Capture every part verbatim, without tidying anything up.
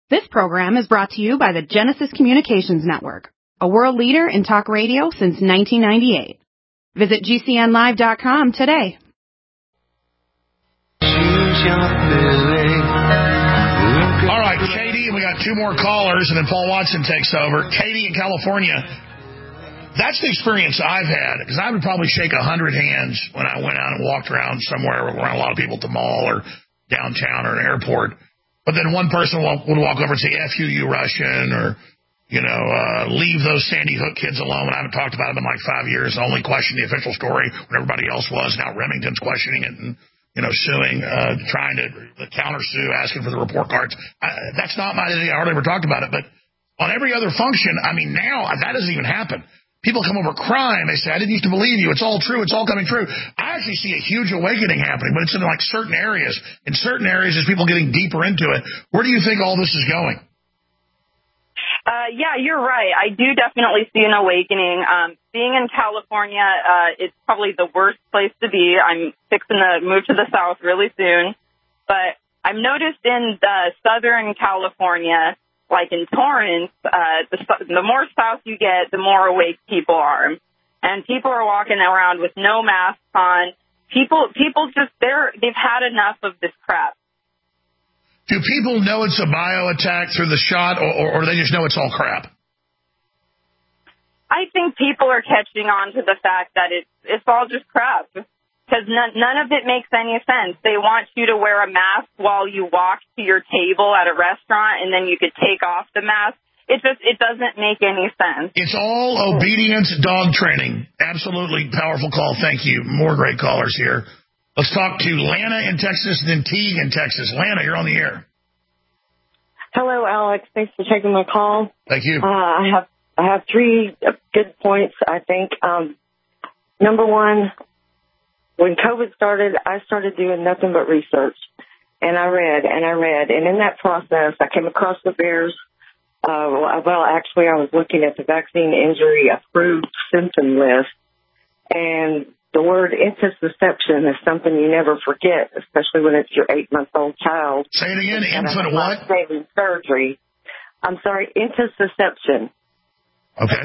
This program is brought to you by the Genesis Communications Network, a world leader in talk radio since nineteen ninety-eight. Visit G C N live dot com today. All right, Katie, we got two more callers, and then Paul Watson takes over. Katie in California. That's the experience I've had, because I would probably shake a hundred hands when I went out and walked around somewhere around a lot of people at the mall or downtown or an airport. But then one person would walk over and say, F you, you Russian, or, you know, uh, leave those Sandy Hook kids alone. And I haven't talked about them in like five years. I only questioned the official story when everybody else was. Now Remington's questioning it and, you know, suing, uh, trying to counter-sue, asking for the report cards. I, that's not my idea. I hardly ever talked about it. But on every other function, I mean, now that doesn't even happen. People come over crying. They say, I didn't used to believe you. It's all true. It's all coming true. I actually see a huge awakening happening, but it's in like certain areas. In certain areas, as people getting deeper into it. Where do you think all this is going? Uh, yeah, you're right. I do definitely see an awakening. Um, being in California, uh, it's probably the worst place to be. I'm fixing to move to the South really soon. But I've noticed in the Southern California, like in Torrance, uh, the, the more south you get, the more awake people are. And people are walking around with no masks on. People, people just, they're, they've had enough of this crap. Do people know it's a bio attack through the shot, or, or, or they just know it's all crap? I think people are catching on to the fact that it's, it's all just crap. Because none, none of it makes any sense. They want you to wear a mask while you walk to your table at a restaurant, and then you could take off the mask. It just, it doesn't make any sense. It's all obedience dog training. Absolutely powerful call. Thank you. More great callers here. Let's talk to Lana in Texas and then Teague in Texas. Lana, you're on the air. Hello, Alex. Thanks for taking my call. Thank you. Uh, I have I have three good points, I think. Um, number one, when COVID started, I started doing nothing but research. And I read and I read. And in that process, I came across the VAERS. Uh, well, actually, I was looking at the vaccine injury approved symptom list. And the word intussusception is something you never forget, especially when it's your eight-month-old child. Say it again. Infant what? Saving surgery. I'm sorry, intussusception. Okay.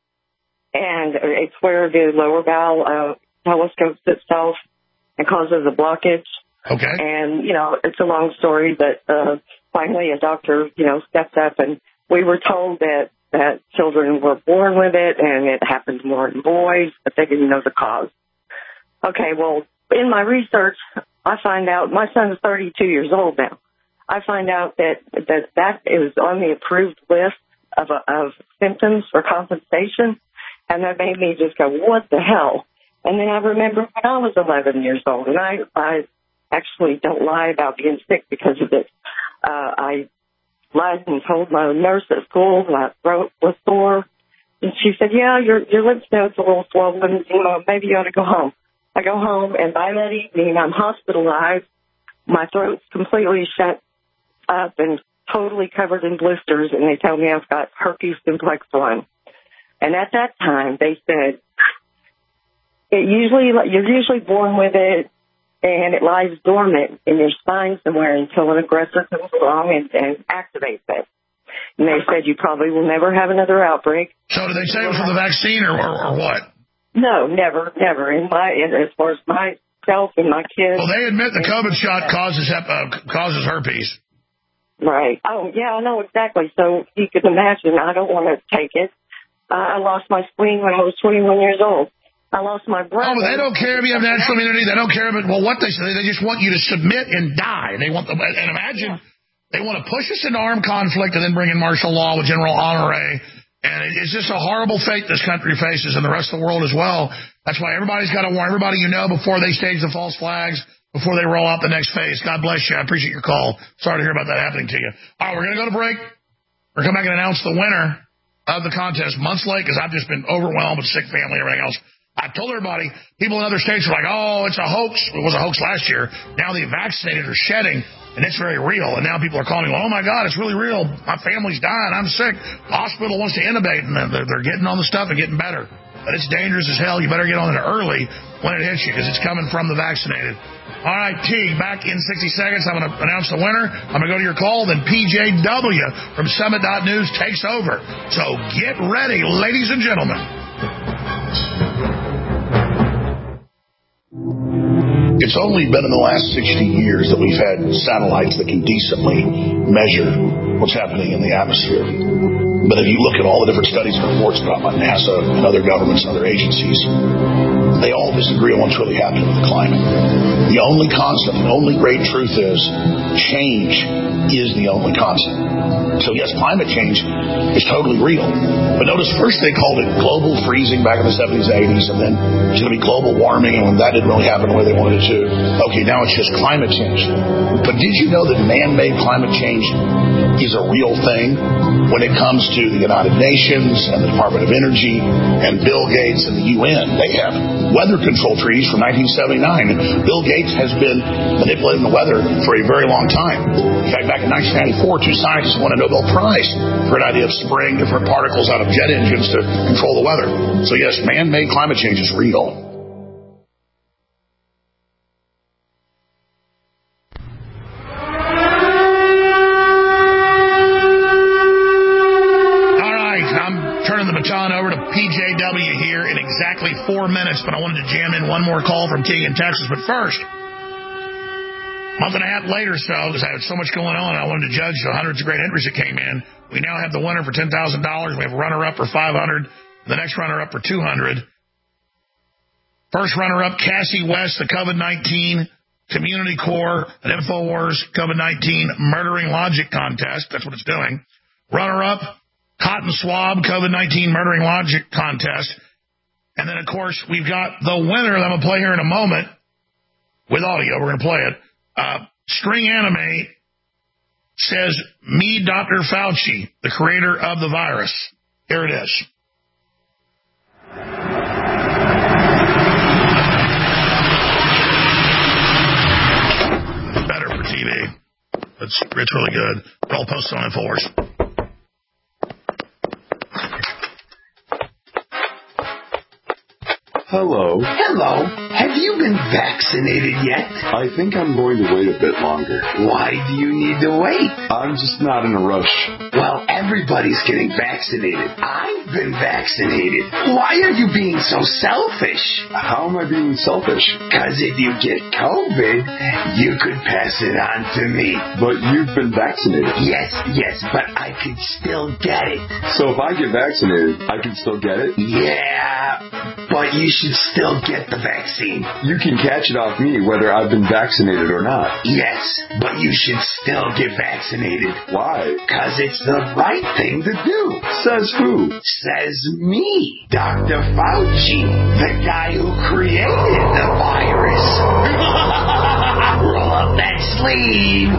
And it's where the lower bowel uh, telescopes itself and causes a blockage. Okay. And, you know, it's a long story, but uh, finally a doctor, you know, stepped up, and we were told that, that children were born with it and it happens more in boys, but they didn't know the cause. Okay, well, in my research, I find out, my son's thirty-two years old now. I find out that that, that is on the approved list of, of symptoms for compensation, and that made me just go, what the hell? And then I remember when I was eleven years old, and I, I actually don't lie about being sick because of this. Uh, I lied and told my nurse at school my throat was sore, and she said, yeah, your, your lymph node's a little swollen, you know, maybe you ought to go home. I go home, and by that evening, I'm hospitalized. My throat's completely shut up and totally covered in blisters, and they tell me I've got herpes simplex one. And at that time, they said, it usually you're usually born with it, and it lies dormant in your spine somewhere until an aggressor comes along and, and activates it. And they said you probably will never have another outbreak. So did they say it was from the vaccine or, or, or what? No, never, never. In my, in, as far as myself and my kids. Well, they admit the COVID shot causes uh, causes herpes. Right. Oh, yeah, I know exactly. So you can imagine, I don't want to take it. Uh, I lost my spleen when I was twenty-one years old. I lost my brother. Oh, but they don't care if you have natural immunity. They don't care about, well, what they say. They just want you to submit and die. They want, the, and imagine, yeah. They want to push us into armed conflict and then bring in martial law with General Honoré. And it's just a horrible fate this country faces and the rest of the world as well. That's why everybody's got to warn everybody you know before they stage the false flags, before they roll out the next phase. God bless you. I appreciate your call. Sorry to hear about that happening to you. All right, we're going to go to break. We're going to come back and announce the winner of the contest months late because I've just been overwhelmed with sick family and everything else. I told everybody, people in other states are like, oh, it's a hoax. It was a hoax last year. Now the vaccinated are shedding. And it's very real. And now people are calling me, well, oh, my God, it's really real. My family's dying. I'm sick. The hospital wants to intubate. And they're, they're getting on the stuff and getting better. But it's dangerous as hell. You better get on it early. when it hits you because it's coming from the vaccinated. All right, T, back in sixty seconds. I'm going to announce the winner. I'm going to go to your call. Then P J W from Summit dot News takes over. So get ready, ladies and gentlemen. It's only been in the last sixty years that we've had satellites that can decently measure what's happening in the atmosphere. But if you look at all the different studies and reports about by NASA and other governments and other agencies, they all disagree on what's really happening with the climate. The only constant, the only great truth is change is the only constant. So yes, climate change is totally real. But notice first they called it global freezing back in the seventies, eighties, and then it's going to be global warming, and when that didn't really happen the way they wanted it to, okay, now it's just climate change. But did you know that man-made climate change is a real thing when it comes to the United Nations and the Department of Energy and Bill Gates and the U N? They have weather control treaties from nineteen seventy-nine. And Bill Gates has been manipulating the weather for a very long time. In fact, back in nineteen ninety-four, two scientists won a Nobel Prize for an idea of spraying different particles out of jet engines to control the weather. So yes, man-made climate change is real. Over to P J W here in exactly four minutes, but I wanted to jam in one more call from King in Texas. But first, a month and a half later, so because I had so much going on, I wanted to judge the hundreds of great entries that came in. We now have the winner for ten thousand dollars. We have a runner-up for five hundred dollars. The next runner-up for two hundred dollars. First runner-up, Cassie West, the COVID nineteen Community Corps and InfoWars COVID nineteen Murdering Logic Contest. That's what it's doing. Runner-up, Cotton Swab COVID nineteen Murdering Logic Contest. And then, of course, we've got the winner that I'm going to play here in a moment with audio. We're going to play it. Uh, String Anime says, me, Doctor Fauci, the creator of the virus. Here it is. Better for T V. It's, it's really good. We're all posted on InfoWars. Hello. Hello. Have you been vaccinated yet? I think I'm going to wait a bit longer. Why do you need to wait? I'm just not in a rush. Well, everybody's getting vaccinated. I've been vaccinated. Why are you being so selfish? How am I being selfish? Because if you get COVID, you could pass it on to me. But you've been vaccinated. Yes, yes, but I could still get it. So if I get vaccinated, I can still get it? Yeah, but you should still get the vaccine. You can catch it off me whether I've been vaccinated or not. Yes, but you should still get vaccinated. Why? Because it's the right thing to do. Says who? Says me, Doctor Fauci, the guy who created the virus. Roll up that sleeve.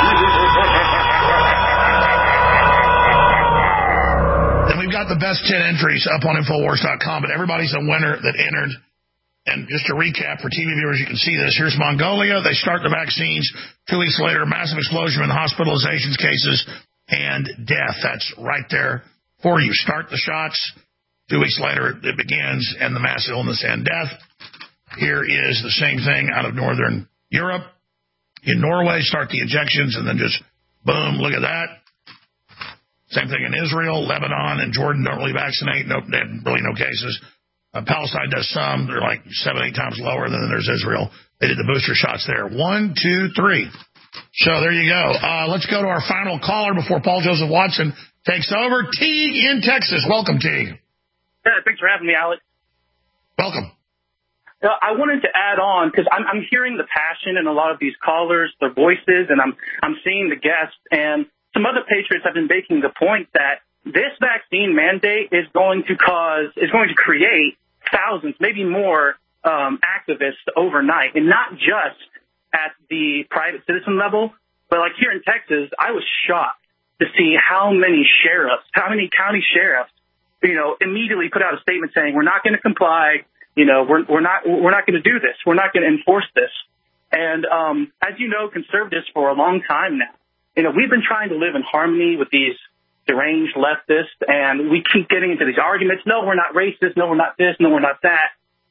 Then we've got the best ten entries up on InfoWars dot com, but everybody's a winner that entered. And just to recap for T V viewers, you can see this. Here's Mongolia. They start the vaccines. Two weeks later, massive explosion in hospitalizations, cases, and death. That's right there for you. Start the shots. Two weeks later, it begins, and the mass illness and death. Here is the same thing out of Northern Europe. In Norway, start the injections, and then just boom, look at that. Same thing in Israel, Lebanon, and Jordan don't really vaccinate. No, they have really no cases. Uh, Palestine does some. They're like seven, eight times lower than there's Israel. They did the booster shots there. One, two, three. So there you go. Uh, let's go to our final caller before Paul Joseph Watson takes over. Teague in Texas. Welcome, Teague. Yeah, thanks for having me, Alex. Welcome. Uh, I wanted to add on because I'm, I'm hearing the passion in a lot of these callers, their voices, and I'm I'm seeing the guests. And some other patriots have been making the point that this vaccine mandate is going to cause, is going to create thousands, maybe more, um, activists overnight, and not just at the private citizen level, but like here in Texas, I was shocked to see how many sheriffs, how many county sheriffs, you know, immediately put out a statement saying we're not going to comply, you know, we're we're not we're not going to do this, we're not going to enforce this. And um, as you know, conservatives for a long time now, you know, we've been trying to live in harmony with these deranged leftists, and we keep getting into these arguments. No, we're not racist. No, we're not this. No, we're not that.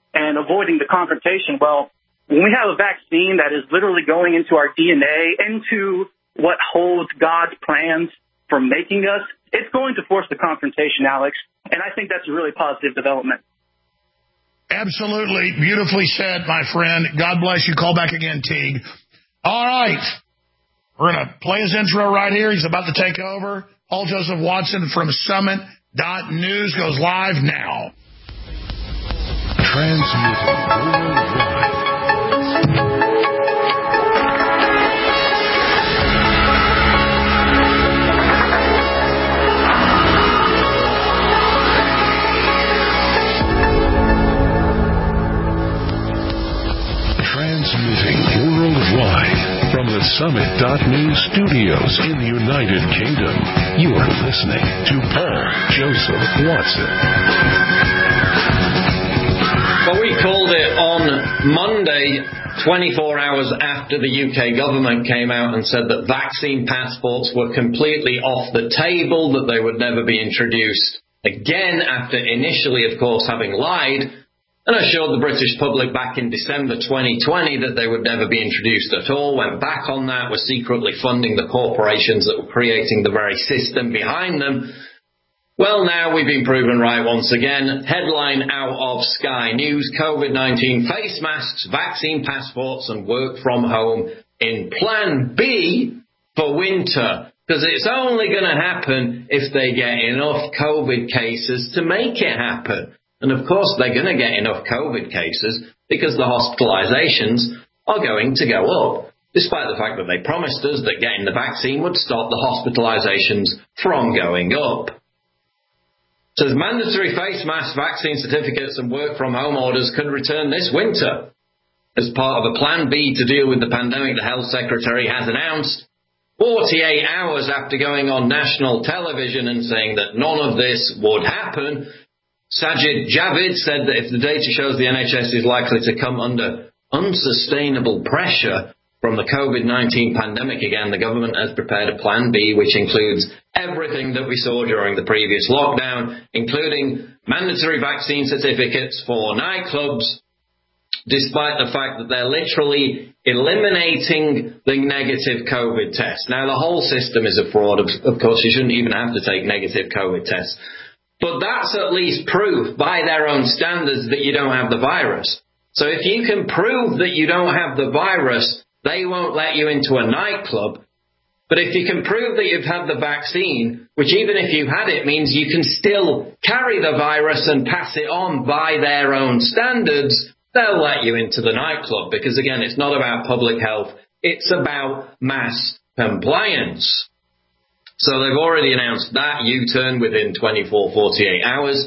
and avoiding the confrontation. Well, when we have a vaccine that is literally going into our D N A, into what holds God's plans for making us, it's going to force the confrontation, Alex. And I think that's a really positive development. Absolutely. Beautifully said, my friend. God bless you. Call back again, Teague. All right. We're going to play his intro right here. He's about to take over. Paul Joseph Watson from Summit dot News goes live now. Transmitting worldwide. Transmitting worldwide from the Summit dot News studios in the United Kingdom. You are listening to Paul Joseph Watson. Well, we called it on Monday, twenty-four hours after the U K government came out and said that vaccine passports were completely off the table, that they would never be introduced again, after initially, of course, having lied and assured the British public back in December twenty twenty that they would never be introduced at all, went back on that, were secretly funding the corporations that were creating the very system behind them. Well, now we've been proven right once again. Headline out of Sky News, COVID nineteen face masks, vaccine passports and work from home in Plan B for winter. Because it's only going to happen if they get enough COVID cases to make it happen. And of course they're going to get enough COVID cases because the hospitalizations are going to go up, despite the fact that they promised us that getting the vaccine would stop the hospitalizations from going up. So mandatory face masks, vaccine certificates and work from home orders could return this winter. As part of a Plan B to deal with the pandemic, the Health Secretary has announced, forty-eight hours after going on national television and saying that none of this would happen, Sajid Javid said that if the data shows the N H S is likely to come under unsustainable pressure from the COVID nineteen pandemic again, the government has prepared a Plan B, which includes everything that we saw during the previous lockdown, including mandatory vaccine certificates for nightclubs, despite the fact that they're literally eliminating the negative COVID test. Now, the whole system is a fraud. Of, of course, you shouldn't even have to take negative COVID tests. But that's at least proof by their own standards that you don't have the virus. So if you can prove that you don't have the virus, they won't let you into a nightclub. But if you can prove that you've had the vaccine, which even if you've had it means you can still carry the virus and pass it on by their own standards, they'll let you into the nightclub. Because again, it's not about public health, it's about mass compliance. So they've already announced that U-turn within twenty-four, forty-eight hours.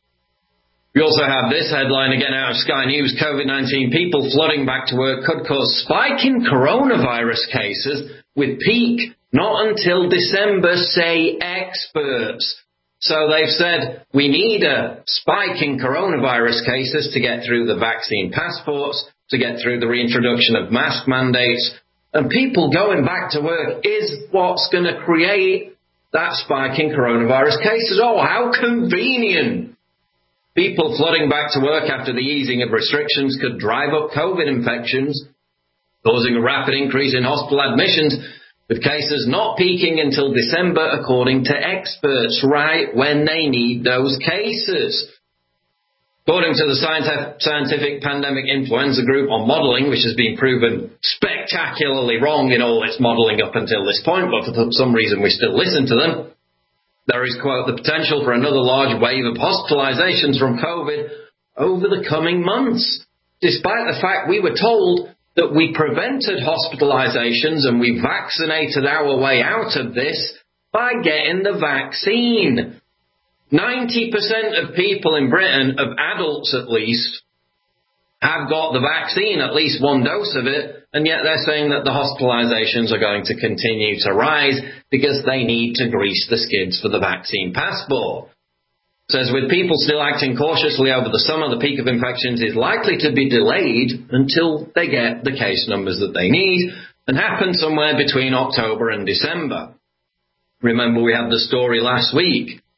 We also have this headline again out of Sky News. COVID nineteen people flooding back to work could cause spike in coronavirus cases with peak not until December, say experts. So they've said we need a spike in coronavirus cases to get through the vaccine passports, to get through the reintroduction of mask mandates. And people going back to work is what's going to create that spike in coronavirus cases. Oh, how convenient. People flooding back to work after the easing of restrictions could drive up COVID infections, causing a rapid increase in hospital admissions, with cases not peaking until December, according to experts, right when they need those cases. According to the Scientific Pandemic Influenza Group on modelling, which has been proven spectacularly wrong in all its modelling up until this point, but for some reason we still listen to them, there is, quote, the potential for another large wave of hospitalizations from COVID over the coming months, despite the fact we were told that we prevented hospitalizations and we vaccinated our way out of this by getting the vaccine. ninety percent of people in Britain, of adults at least, have got the vaccine, at least one dose of it, and yet they're saying that the hospitalizations are going to continue to rise because they need to grease the skids for the vaccine passport. It says, with people still acting cautiously over the summer, the peak of infections is likely to be delayed until they get the case numbers that they need and happen somewhere between October and December. Remember, we had the story last week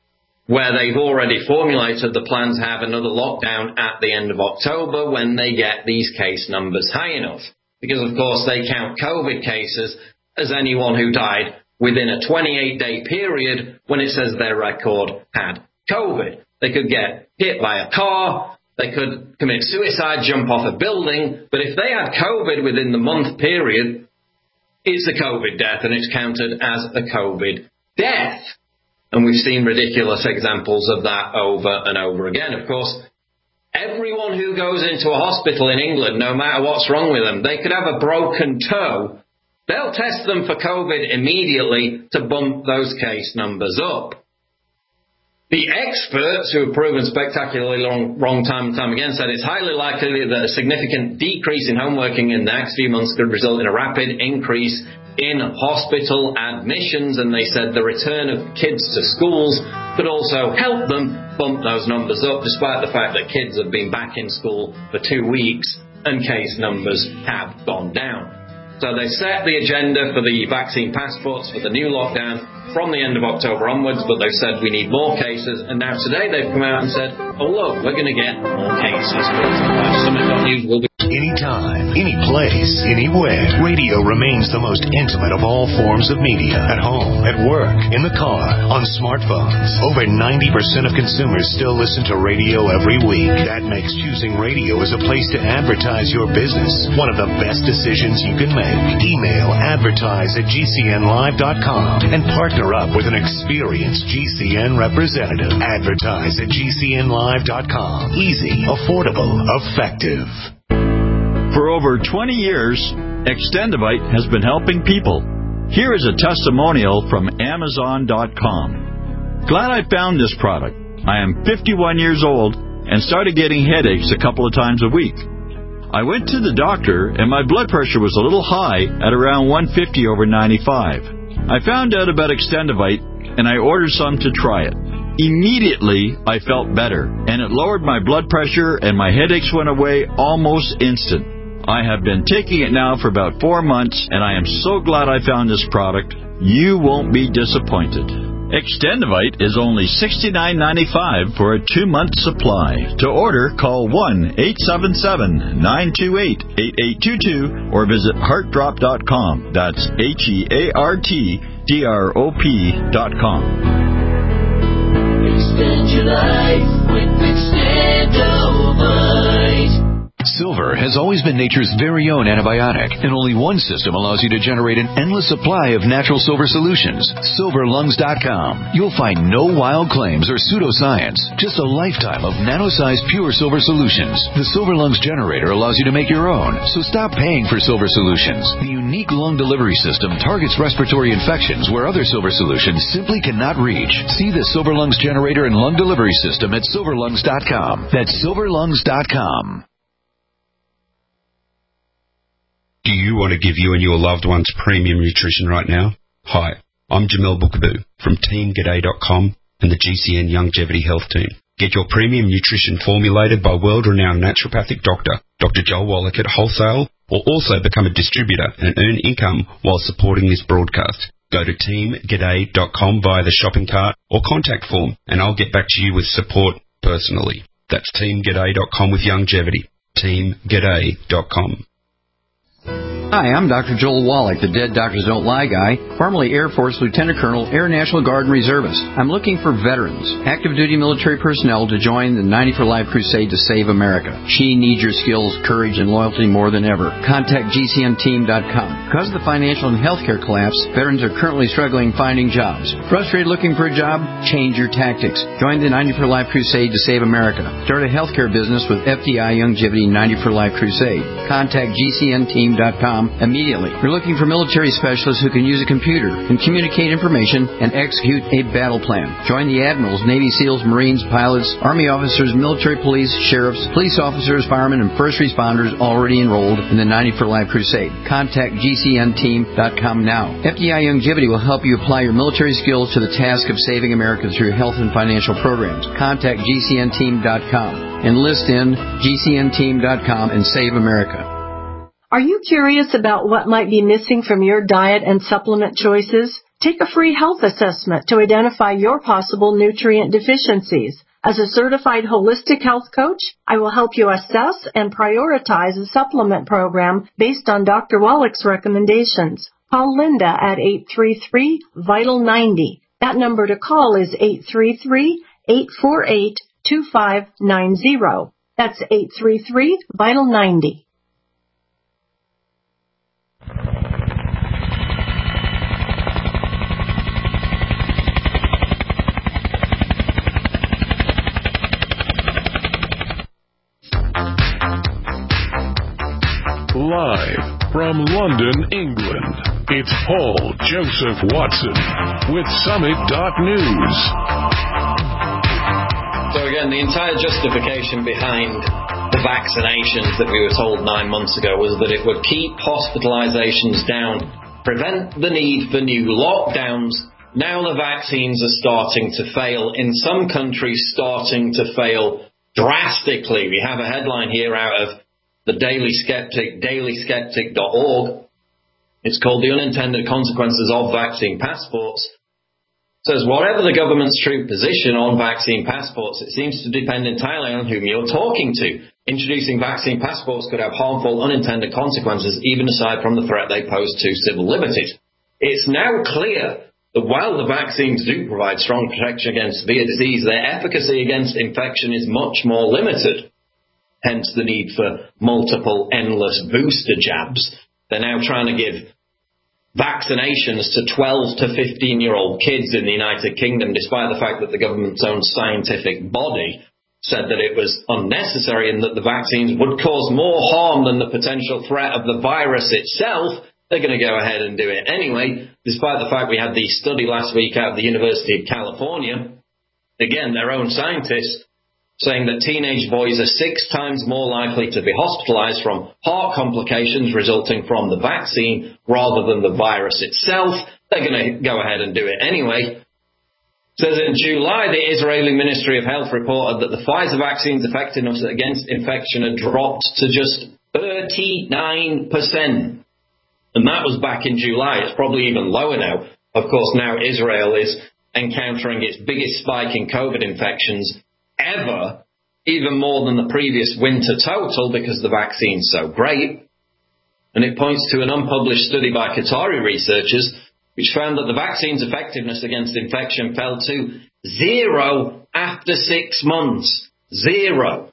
where they've already formulated the plan to have another lockdown at the end of October when they get these case numbers high enough. Because, of course, they count COVID cases as anyone who died within a twenty-eight day period when it says their record had COVID. They could get hit by a car, they could commit suicide, jump off a building, but if they had COVID within the month period, it's a COVID death and it's counted as a COVID death. And we've seen ridiculous examples of that over and over again. Of course, everyone who goes into a hospital in England, no matter what's wrong with them, they could have a broken toe. They'll test them for COVID immediately to bump those case numbers up. The experts, who have proven spectacularly long, wrong time and time again, said it's highly likely that a significant decrease in homeworking in the next few months could result in a rapid increase in hospital admissions, and they said the return of kids to schools could also help them bump those numbers up, despite the fact that kids have been back in school for two weeks and case numbers have gone down. So they set the agenda for the vaccine passports for the new lockdown from the end of October onwards, but they've said we need more cases, and now today they've come out and said, oh look, we're going to get more cases. Summit dot news will be anytime, any place, anywhere. Radio remains the most intimate of all forms of media. At home, at work, in the car, on smartphones. Over ninety percent of consumers still listen to radio every week. That makes choosing radio as a place to advertise your business one of the best decisions you can make. Email advertise at G C N live dot com and partner up with an experienced G C N representative. Advertise at G C N live dot com. Easy, affordable, effective. For over twenty years, Extendivite has been helping people. Here is a testimonial from Amazon dot com. Glad I found this product. I am fifty-one years old and started getting headaches a couple of times a week. I went to the doctor and my blood pressure was a little high at around one fifty over ninety-five. I found out about Extendivite and I ordered some to try it. Immediately, I felt better, and it lowered my blood pressure and my headaches went away almost instant. I have been taking it now for about four months, and I am so glad I found this product. You won't be disappointed. Extendivite is only sixty-nine ninety-five for a two-month supply. To order, call one eight seven seven, nine two eight, eight eight two two or visit heart drop dot com. That's H E A R T D R O P dot com. Extend your life with Extendivite. Silver has always been nature's very own antibiotic, and only one system allows you to generate an endless supply of natural silver solutions. silver lungs dot com. You'll find no wild claims or pseudoscience, just a lifetime of nano-sized pure silver solutions. The Silver Lungs generator allows you to make your own, so stop paying for silver solutions. The unique lung delivery system targets respiratory infections where other silver solutions simply cannot reach. See the Silver Lungs generator and lung delivery system at silver lungs dot com. That's silver lungs dot com. Do you want to give you and your loved ones premium nutrition right now? Hi, I'm Jamel Bookaboo from team g'day dot com and the G C N Longevity Health Team. Get your premium nutrition formulated by world-renowned naturopathic doctor, Doctor Joel Wallach at wholesale, or also become a distributor and earn income while supporting this broadcast. Go to team g'day dot com via the shopping cart or contact form, and I'll get back to you with support personally. That's team g'day dot com with longevity. team g'day dot com. Hi, I'm Doctor Joel Wallach, the Dead Doctors Don't Lie guy, formerly Air Force Lieutenant Colonel, Air National Guard and Reservist. I'm looking for veterans, active duty military personnel to join the ninety for Life crusade to save America. She needs your skills, courage, and loyalty more than ever. Contact G C N team dot com. Because of the financial and healthcare collapse, veterans are currently struggling finding jobs. Frustrated looking for a job? Change your tactics. Join the ninety for Life crusade to save America. Start a healthcare business with F D I Longevity ninety for Life crusade. Contact G C N team dot com immediately. We're looking for military specialists who can use a computer and communicate information and execute a battle plan. Join the admirals, Navy SEALs, Marines, pilots, Army officers, military police, sheriffs, police officers, firemen, and first responders already enrolled in the ninety for Life crusade. Contact G C N team dot com now. F D I Longevity will help you apply your military skills to the task of saving America through health and financial programs. Contact G C N team dot com. Enlist in G C N team dot com and save America. Are you curious about what might be missing from your diet and supplement choices? Take a free health assessment to identify your possible nutrient deficiencies. As a certified holistic health coach, I will help you assess and prioritize a supplement program based on Doctor Wallach's recommendations. Call Linda at eight three three, vital ninety. That number to call is eight three three, eight four eight, two five nine zero. That's eight three three, vital ninety. Live from London, England, it's Paul Joseph Watson with Summit dot News. So again, the entire justification behind the vaccinations that we were told nine months ago was that it would keep hospitalizations down, prevent the need for new lockdowns. Now the vaccines are starting to fail. In some countries, starting to fail drastically. We have a headline here out of the Daily Skeptic, daily skeptic dot org. It's called The Unintended Consequences of Vaccine Passports. It says, whatever the government's true position on vaccine passports, it seems to depend entirely on whom you're talking to. Introducing vaccine passports could have harmful unintended consequences, even aside from the threat they pose to civil liberties. It's now clear that while the vaccines do provide strong protection against severe disease, their efficacy against infection is much more limited. Hence the need for multiple endless booster jabs. They're now trying to give vaccinations to twelve to fifteen-year-old kids in the United Kingdom, despite the fact that the government's own scientific body said that it was unnecessary and that the vaccines would cause more harm than the potential threat of the virus itself. They're going to go ahead and do it anyway, despite the fact we had the study last week out of the University of California. Again, their own scientists saying that teenage boys are six times more likely to be hospitalized from heart complications resulting from the vaccine rather than the virus itself. They're going to go ahead and do it anyway. It says in July, the Israeli Ministry of Health reported that the Pfizer vaccine's effectiveness against infection had dropped to just thirty-nine percent. And that was back in July. It's probably even lower now. Of course, now Israel is encountering its biggest spike in COVID infections ever, even more than the previous winter total, because the vaccine's so great. And it points to an unpublished study by Qatari researchers which found that the vaccine's effectiveness against infection fell to zero after six months. Zero.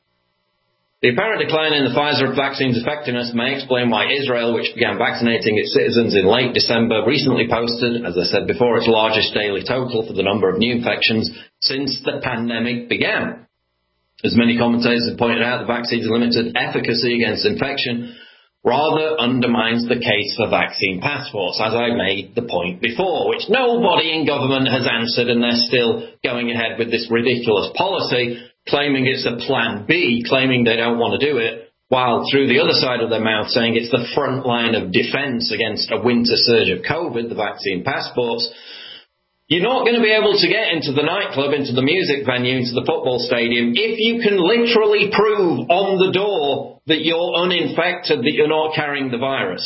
The apparent decline in the Pfizer vaccine's effectiveness may explain why Israel, which began vaccinating its citizens in late December, recently posted, as I said before, its largest daily total for the number of new infections since the pandemic began. As many commentators have pointed out, the vaccine's limited efficacy against infection rather undermines the case for vaccine passports, as I made the point before, which nobody in government has answered, and they're still going ahead with this ridiculous policy, claiming it's a plan B, claiming they don't want to do it, while through the other side of their mouth saying it's the front line of defense against a winter surge of COVID, the vaccine passports. You're not going to be able to get into the nightclub, into the music venue, into the football stadium if you can literally prove on the door that you're uninfected, that you're not carrying the virus.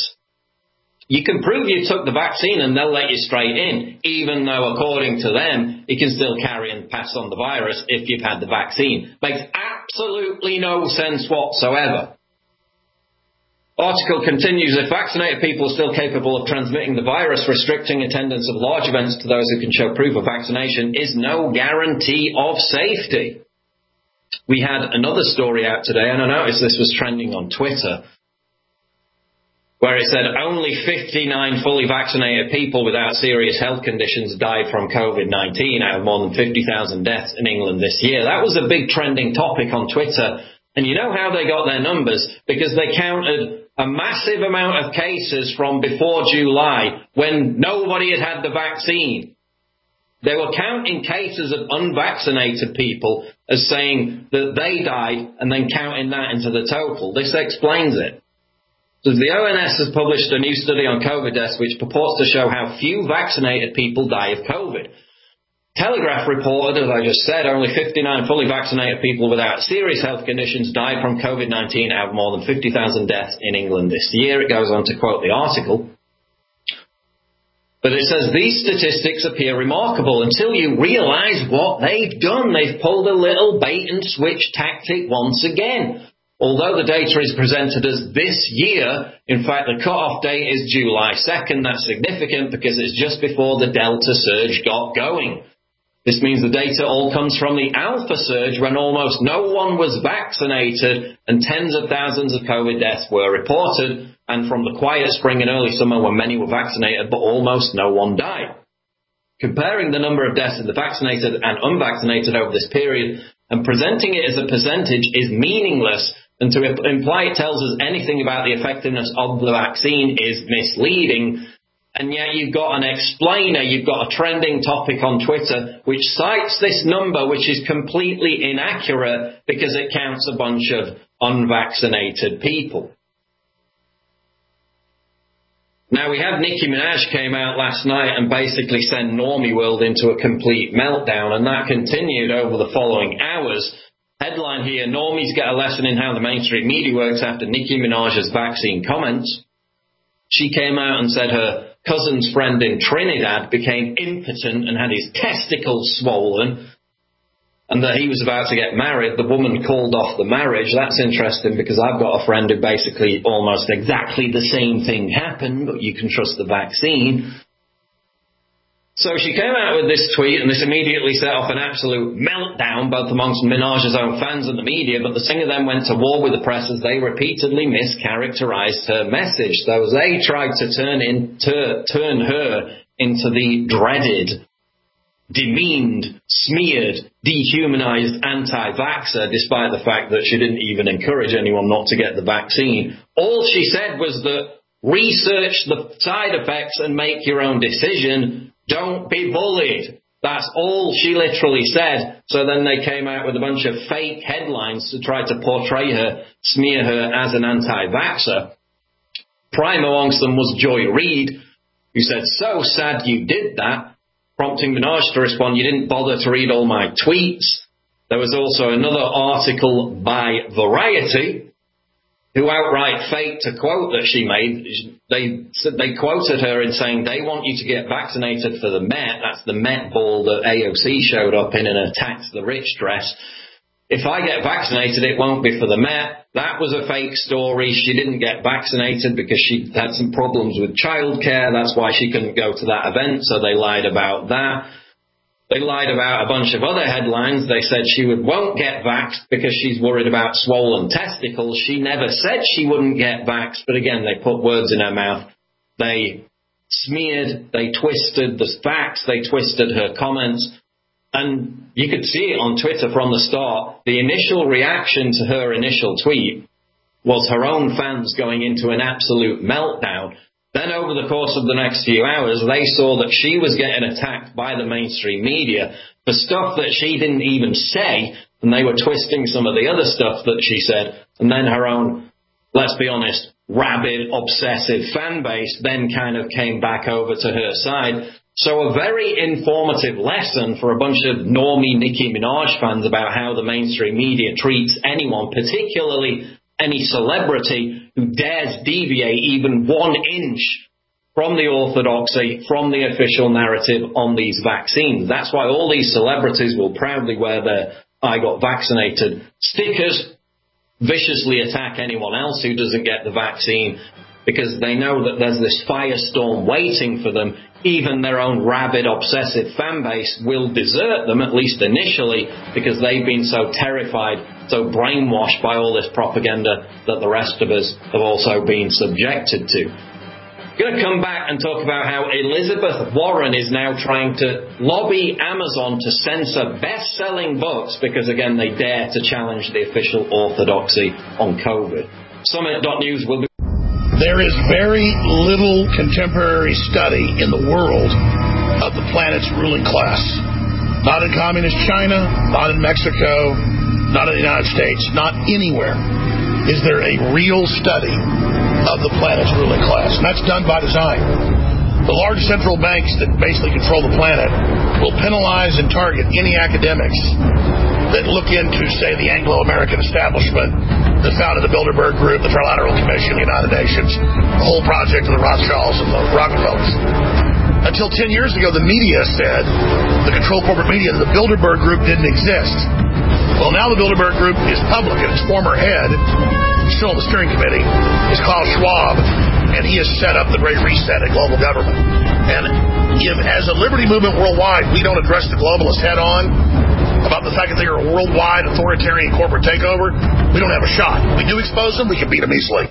You can prove you took the vaccine and they'll let you straight in, even though, according to them, you can still carry and pass on the virus if you've had the vaccine. Makes absolutely no sense whatsoever. Article continues, if vaccinated people are still capable of transmitting the virus, restricting attendance of large events to those who can show proof of vaccination is no guarantee of safety. We had another story out today, and I noticed this was trending on Twitter, where it said only fifty-nine fully vaccinated people without serious health conditions died from COVID nineteen out of more than fifty thousand deaths in England this year. That was a big trending topic on Twitter. And you know how they got their numbers? Because they counted a massive amount of cases from before July when nobody had had the vaccine. They were counting cases of unvaccinated people as saying that they died and then counting that into the total. This explains it. So the O N S has published a new study on COVID deaths which purports to show how few vaccinated people die of COVID. Telegraph reported, as I just said, only fifty-nine fully vaccinated people without serious health conditions died from COVID nineteen out of more than fifty thousand deaths in England this year. It goes on to quote the article. But it says these statistics appear remarkable until you realise what they've done. They've pulled a little bait-and-switch tactic once again. Although the data is presented as this year, in fact, the cut-off date is July second. That's significant because it's just before the Delta surge got going. This means the data all comes from the Alpha surge when almost no one was vaccinated and tens of thousands of COVID deaths were reported, and from the quiet spring and early summer when many were vaccinated but almost no one died. Comparing the number of deaths in the vaccinated and unvaccinated over this period and presenting it as a percentage is meaningless, and to imply it tells us anything about the effectiveness of the vaccine is misleading. And yet you've got an explainer, you've got a trending topic on Twitter which cites this number, which is completely inaccurate because it counts a bunch of unvaccinated people. Now, we had Nicki Minaj came out last night and basically sent Normie World into a complete meltdown, and that continued over the following hours. Headline here, Normies get a lesson in how the mainstream media works after Nicki Minaj's vaccine comments. She came out and said her cousin's friend in Trinidad became impotent and had his testicles swollen, and that he was about to get married. The woman called off the marriage. That's interesting because I've got a friend who basically almost exactly the same thing happened, but you can trust the vaccine. So she came out with this tweet, and this immediately set off an absolute meltdown, both amongst Minaj's own fans and the media, but the singer then went to war with the press as they repeatedly mischaracterized her message. So they tried to turn, in, to, turn her into the dreaded, demeaned, smeared, dehumanized anti-vaxxer, despite the fact that she didn't even encourage anyone not to get the vaccine. All she said was that research the side effects and make your own decision. Don't be bullied. That's all she literally said. So then they came out with a bunch of fake headlines to try to portray her, smear her as an anti-vaxxer. Prime amongst them was Joy Reid, who said, "So sad you did that," prompting Minaj to respond, "You didn't bother to read all my tweets." There was also another article by Variety, who outright faked a quote that she made. They they quoted her in saying they want you to get vaccinated for the Met. That's the Met ball that A O C showed up in in a tax the rich dress. If I get vaccinated, it won't be for the Met. That was a fake story. She didn't get vaccinated because she had some problems with childcare. That's why she couldn't go to that event, so they lied about that. They lied about a bunch of other headlines. They said she would, won't get vaxxed because she's worried about swollen testicles. She never said she wouldn't get vaxxed, but again, they put words in her mouth. They smeared, they twisted the facts, they twisted her comments. And you could see it on Twitter from the start. The initial reaction to her initial tweet was her own fans going into an absolute meltdown. Then over the course of the next few hours, they saw that she was getting attacked by the mainstream media for stuff that she didn't even say, and they were twisting some of the other stuff that she said. And then her own, let's be honest, rabid, obsessive fan base then kind of came back over to her side. So a very informative lesson for a bunch of normie Nicki Minaj fans about how the mainstream media treats anyone, particularly any celebrity who dares deviate even one inch from the orthodoxy, from the official narrative on these vaccines. That's why all these celebrities will proudly wear their "I got vaccinated" stickers, viciously attack anyone else who doesn't get the vaccine, because they know that there's this firestorm waiting for them. Even their own rabid, obsessive fan base will desert them, at least initially, because they've been so terrified, so brainwashed by all this propaganda that the rest of us have also been subjected to. I'm going to come back and talk about how Elizabeth Warren is now trying to lobby Amazon to censor best-selling books because, again, they dare to challenge the official orthodoxy on COVID. Summit dot news will be... There is very little contemporary study in the world of the planet's ruling class. Not in communist China, not in Mexico, not in the United States, not anywhere is there a real study of the planet's ruling class. And that's done by design. The large central banks that basically control the planet will penalize and target any academics that look into, say, the Anglo-American establishment that founded the Bilderberg Group, the Trilateral Commission, the United Nations, the whole project of the Rothschilds and the Rockefellers. Until ten years ago, the media said, the controlled corporate media, that the Bilderberg Group didn't exist. Well, now the Bilderberg Group is public, and its former head, still on the steering committee, is Klaus Schwab, and he has set up the Great Reset in global government. And if, as a liberty movement worldwide, we don't address the globalists head-on about the fact that they are a worldwide authoritarian corporate takeover, we don't have a shot. If we do expose them, we can beat them easily.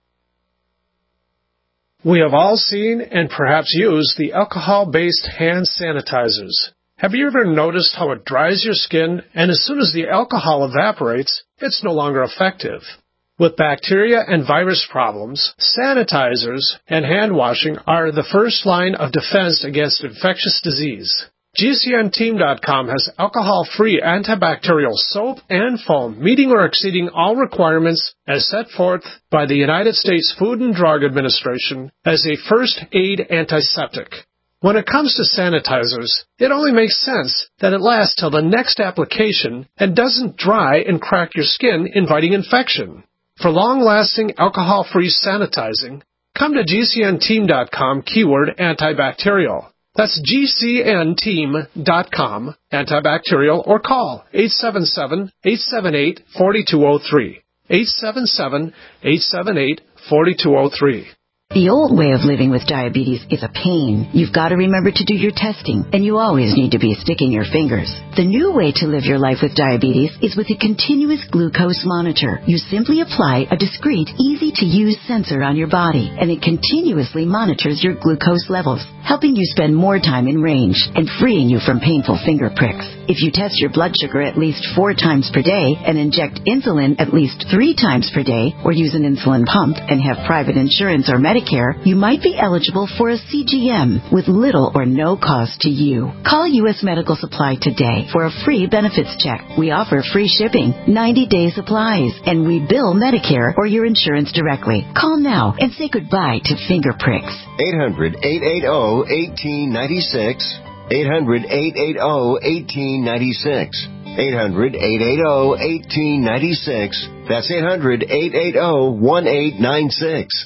We have all seen and perhaps used the alcohol-based hand sanitizers. Have you ever noticed how it dries your skin, and as soon as the alcohol evaporates, it's no longer effective? With bacteria and virus problems, sanitizers and hand washing are the first line of defense against infectious disease. G C N team dot com has alcohol-free antibacterial soap and foam, meeting or exceeding all requirements as set forth by the United States Food and Drug Administration as a first-aid antiseptic. When it comes to sanitizers, it only makes sense that it lasts till the next application and doesn't dry and crack your skin, inviting infection. For long-lasting alcohol-free sanitizing, come to G C N team dot com keyword antibacterial. That's G C N team dot com, antibacterial, or call eight seven seven, eight seven eight, four two zero three, eight seven seven, eight seven eight, four two zero three. The old way of living with diabetes is a pain. You've got to remember to do your testing, and you always need to be sticking your fingers. The new way to live your life with diabetes is with a continuous glucose monitor. You simply apply a discreet, easy-to-use sensor on your body, and it continuously monitors your glucose levels, helping you spend more time in range and freeing you from painful finger pricks. If you test your blood sugar at least four times per day and inject insulin at least three times per day, or use an insulin pump and have private insurance or Medicare, you might be eligible for a C G M with little or no cost to you. Call U S Medical Supply today for a free benefits check. We offer free shipping, ninety-day supplies, and we bill Medicare or your insurance directly. Call now and say goodbye to finger pricks. eight hundred, eight eight zero, one eight nine six. eight hundred, eight eight zero, one eight nine six. eight hundred, eight eight zero, one eight nine six. That's eight hundred, eight eight zero, one eight nine six.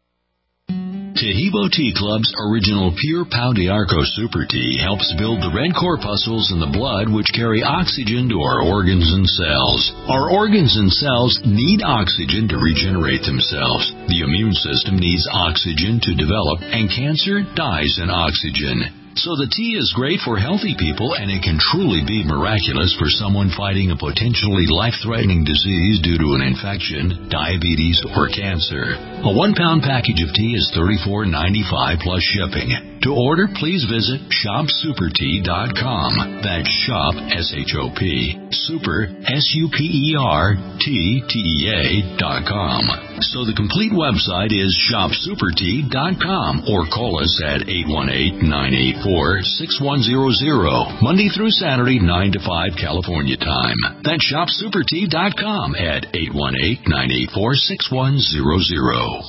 Tahibo Tea Club's original Pure Pau d'Arco Super Tea helps build the red corpuscles in the blood which carry oxygen to our organs and cells. Our organs and cells need oxygen to regenerate themselves. The immune system needs oxygen to develop, and cancer dies in oxygen. So the tea is great for healthy people, and it can truly be miraculous for someone fighting a potentially life-threatening disease due to an infection, diabetes, or cancer. A one-pound package of tea is thirty-four ninety-five plus shipping. To order, please visit shop super tea dot com. That's shop, S H O P, super, S U P E R, T, T E A dot com. So the complete website is shop super tea dot com, or call us at eight one eight, nine eight four, six one zero zero, Monday through Saturday, nine to five California time. That's shop super tea dot com at eight one eight, nine eight four, six one zero zero.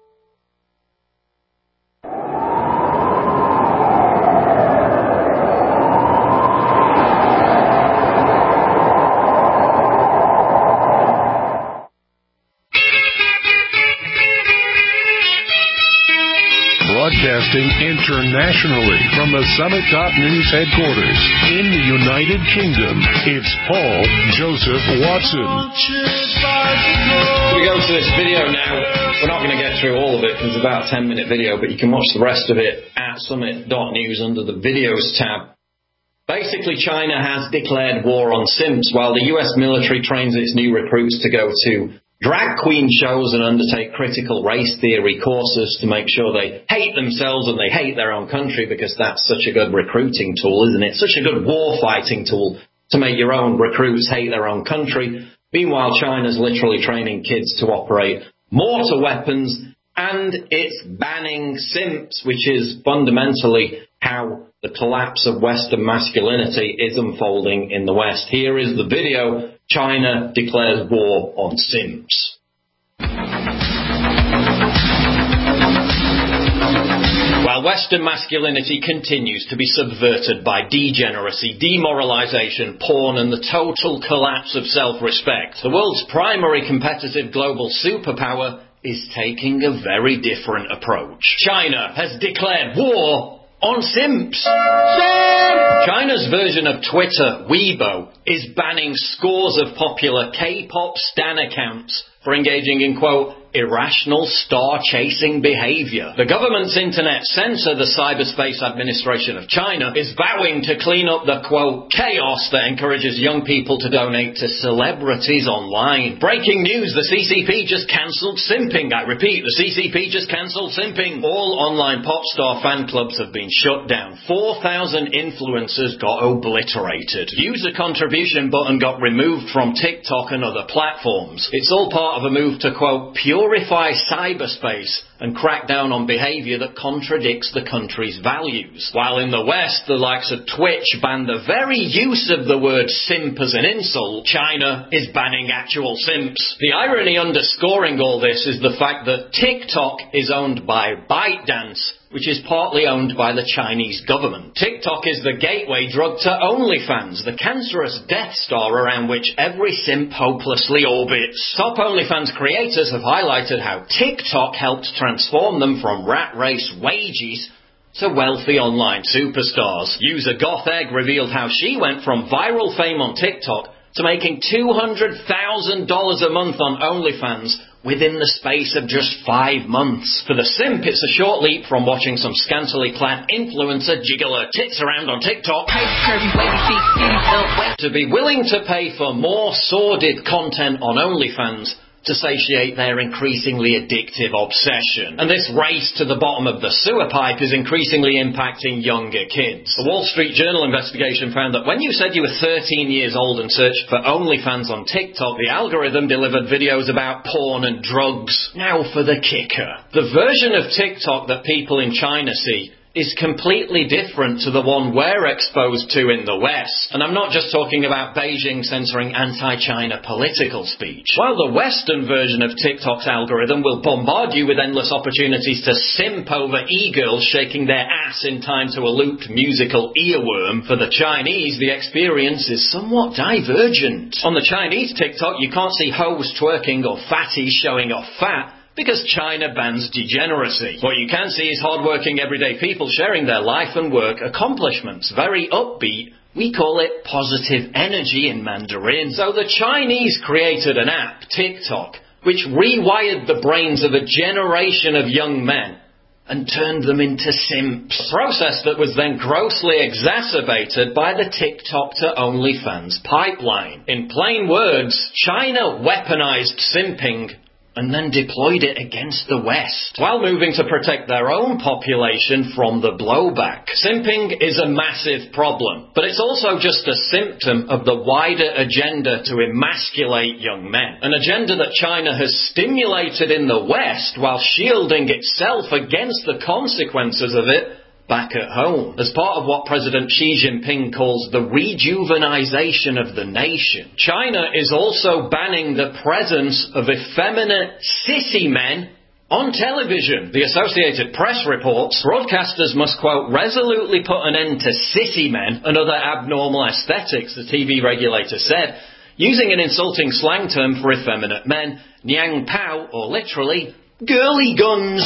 Broadcasting internationally from the Summit dot News headquarters in the United Kingdom, it's Paul Joseph Watson. We go to this video now. We're not going to get through all of it because it's about a ten minute video, but you can watch the rest of it at Summit dot News under the Videos tab. Basically, China has declared war on simps while the U S military trains its new recruits to go to drag queen shows and undertake critical race theory courses to make sure they hate themselves and they hate their own country, because that's such a good recruiting tool, isn't it? Such a good war-fighting tool to make your own recruits hate their own country. Meanwhile, China's literally training kids to operate mortar weapons, and it's banning simps, which is fundamentally how the collapse of Western masculinity is unfolding in the West. Here is the video. China declares war on simps. While Western masculinity continues to be subverted by degeneracy, demoralization, porn, and the total collapse of self-respect, the world's primary competitive global superpower is taking a very different approach. China has declared war on simps. Simp! China's version of Twitter, Weibo, is banning scores of popular K-pop stan accounts for engaging in, quote, irrational star-chasing behavior. The government's internet censor, the Cyberspace Administration of China, is vowing to clean up the, quote, chaos that encourages young people to donate to celebrities online. Breaking news, the C C P just cancelled simping. I repeat, the C C P just cancelled simping. All online pop star fan clubs have been shut down. four thousand influencers got obliterated. User contribution button got removed from TikTok and other platforms. It's all part of a move to, quote, pure Purify cyberspace and crack down on behaviour that contradicts the country's values. While in the West, the likes of Twitch banned the very use of the word simp as an insult, China is banning actual simps. The irony underscoring all this is the fact that TikTok is owned by ByteDance, which is partly owned by the Chinese government. TikTok is the gateway drug to OnlyFans, the cancerous Death Star around which every simp hopelessly orbits. Top OnlyFans creators have highlighted how TikTok helped transform them from rat race wages to wealthy online superstars. User Goth Egg revealed how she went from viral fame on TikTok to making two hundred thousand dollars a month on OnlyFans within the space of just five months. For the simp, it's a short leap from watching some scantily clad influencer jiggle her tits around on TikTok to be willing to pay for more sordid content on OnlyFans to satiate their increasingly addictive obsession. And this race to the bottom of the sewer pipe is increasingly impacting younger kids. The Wall Street Journal investigation found that when you said you were thirteen years old and searched for OnlyFans on TikTok, the algorithm delivered videos about porn and drugs. Now for the kicker. The version of TikTok that people in China see is completely different to the one we're exposed to in the West. And I'm not just talking about Beijing censoring anti-China political speech. While the Western version of TikTok's algorithm will bombard you with endless opportunities to simp over e-girls shaking their ass in time to a looped musical earworm, for the Chinese, the experience is somewhat divergent. On the Chinese TikTok, you can't see hoes twerking or fatties showing off fat, because China bans degeneracy. What you can see is hard-working everyday people sharing their life and work accomplishments. Very upbeat. We call it positive energy in Mandarin. So the Chinese created an app, TikTok, which rewired the brains of a generation of young men and turned them into simps. A process that was then grossly exacerbated by the TikTok to OnlyFans pipeline. In plain words, China weaponized simping and then deployed it against the West, while moving to protect their own population from the blowback. Simping is a massive problem, but it's also just a symptom of the wider agenda to emasculate young men. An agenda that China has stimulated in the West while shielding itself against the consequences of it back at home, as part of what President Xi Jinping calls the rejuvenization of the nation. China is also banning the presence of effeminate sissy men on television. The Associated Press reports broadcasters must, quote, resolutely put an end to sissy men and other abnormal aesthetics, the T V regulator said, using an insulting slang term for effeminate men, Niang Pao, or literally, girly guns.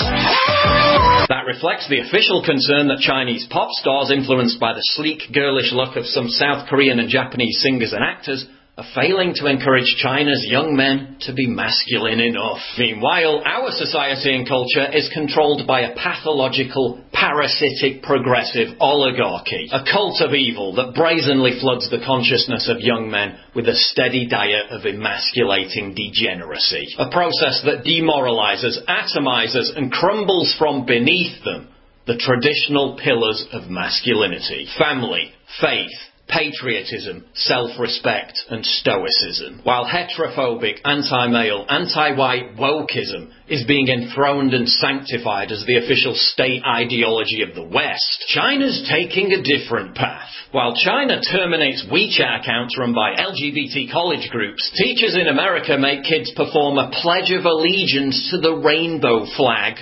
That reflects the official concern that Chinese pop stars, influenced by the sleek, girlish look of some South Korean and Japanese singers and actors, are failing to encourage China's young men to be masculine enough. Meanwhile, our society and culture is controlled by a pathological, parasitic, progressive oligarchy, a cult of evil that brazenly floods the consciousness of young men with a steady diet of emasculating degeneracy, a process that demoralizes, atomizes, and crumbles from beneath them the traditional pillars of masculinity: family, faith, patriotism, self-respect, and stoicism. While heterophobic, anti-male, anti-white wokeism is being enthroned and sanctified as the official state ideology of the West, China's taking a different path. While China terminates WeChat accounts run by L G B T college groups, teachers in America make kids perform a pledge of allegiance to the rainbow flag.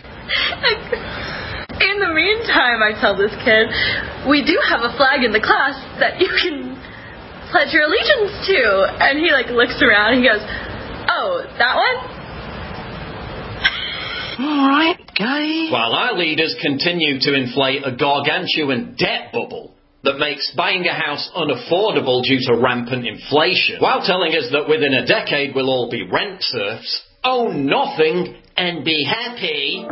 In the meantime, I tell this kid, we do have a flag in the class that you can pledge your allegiance to. And he, like, looks around and he goes, oh, that one? All right. While our leaders continue to inflate a gargantuan debt bubble that makes buying a house unaffordable due to rampant inflation, while telling us that within a decade we'll all be rent serfs, own nothing, and be happy.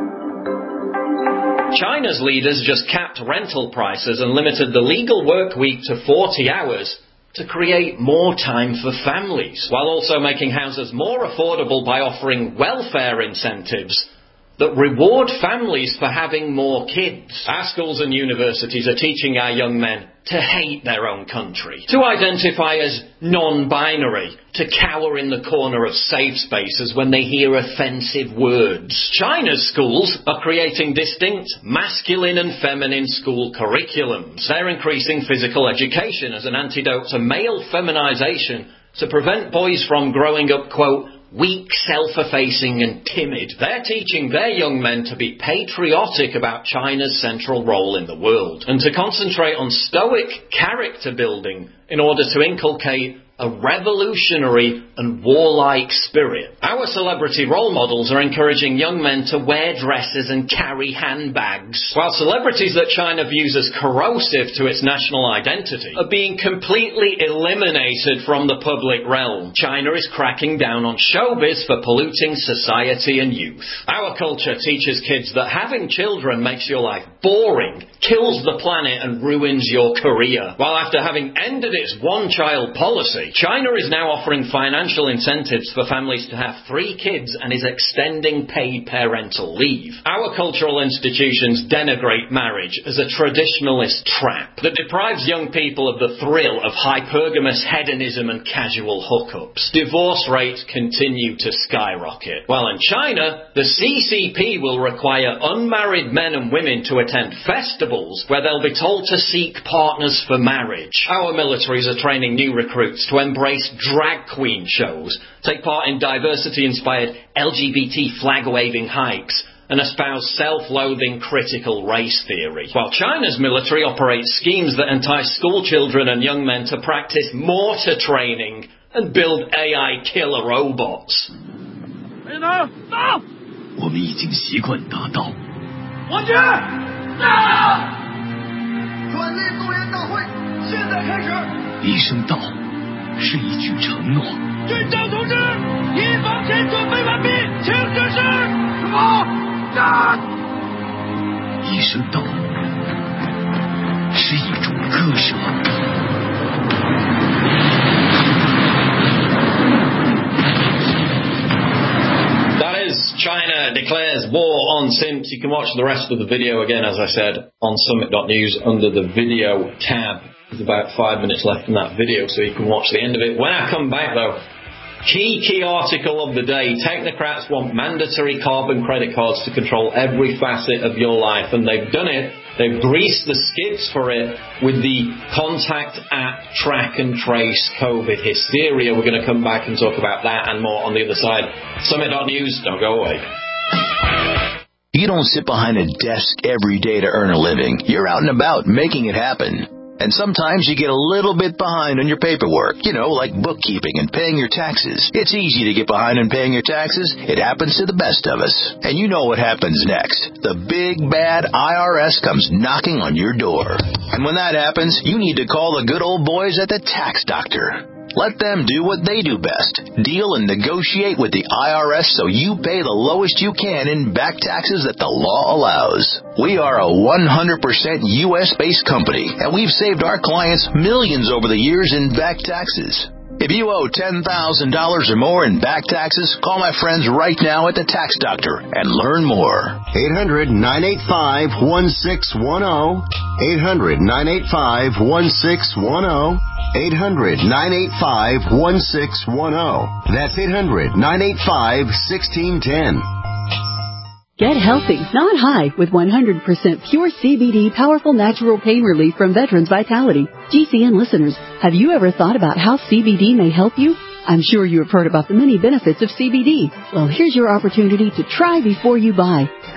China's leaders just capped rental prices and limited the legal work week to forty hours to create more time for families, while also making houses more affordable by offering welfare incentives that reward families for having more kids. Our schools and universities are teaching our young men to hate their own country, to identify as non-binary, to cower in the corner of safe spaces when they hear offensive words. China's schools are creating distinct masculine and feminine school curriculums. They're increasing physical education as an antidote to male feminization to prevent boys from growing up, quote, weak, self-effacing and timid. They're teaching their young men to be patriotic about China's central role in the world and to concentrate on stoic character building in order to inculcate a revolutionary and warlike spirit. Our celebrity role models are encouraging young men to wear dresses and carry handbags, while celebrities that China views as corrosive to its national identity are being completely eliminated from the public realm. China is cracking down on showbiz for polluting society and youth. Our culture teaches kids that having children makes your life boring, kills the planet and ruins your career, while after having ended its one-child policy, China is now offering financial incentives for families to have three kids and is extending paid parental leave. Our cultural institutions denigrate marriage as a traditionalist trap that deprives young people of the thrill of hypergamous hedonism and casual hookups. Divorce rates continue to skyrocket. While in China, the C C P will require unmarried men and women to attend festivals where they'll be told to seek partners for marriage. Our militaries are training new recruits to embrace drag queen shows, take part in diversity-inspired L G B T flag-waving hikes, and espouse self-loathing critical race theory. While China's military operates schemes that entice school children and young men to practice mortar training and build A I killer robots. 我们已经习惯达到。王军，到！转内动员大会现在开始。一声到。 是一句承诺。军长同志，一方前准备完毕，请指示。什么？战！一声到，是一种割舍。 That is China declares war on simps. You can watch the rest of the video again, as I said, on summit dot news under the video tab. There's about five minutes left in that video, so you can watch the end of it. When I come back, though, key, key article of the day. Technocrats want mandatory carbon credit cards to control every facet of your life, and they've done it. They've greased the skids for it with the Contact App Track and Trace COVID hysteria. We're going to come back and talk about that and more on the other side. summit dot news, don't go away. You don't sit behind a desk every day to earn a living. You're out and about making it happen. And sometimes you get a little bit behind on your paperwork, you know, like bookkeeping and paying your taxes. It's easy to get behind on paying your taxes. It happens to the best of us. And you know what happens next. The big, bad I R S comes knocking on your door. And when that happens, you need to call the good old boys at the Tax Doctor. Let them do what they do best. Deal and negotiate with the I R S so you pay the lowest you can in back taxes that the law allows. We are a one hundred percent U S-based company, and we've saved our clients millions over the years in back taxes. If you owe ten thousand dollars or more in back taxes, call my friends right now at the Tax Doctor and learn more. eight hundred, nine eight five, one six one zero. eight hundred, nine eight five, one six one zero. eight hundred, nine eight five, one six one zero. That's eight hundred, nine eight five, one six one zero. Get healthy, not high, with one hundred percent pure C B D powerful natural pain relief from Veterans Vitality. G C N listeners, have you ever thought about how C B D may help you? I'm sure you have heard about the many benefits of C B D. Well, here's your opportunity to try before you buy.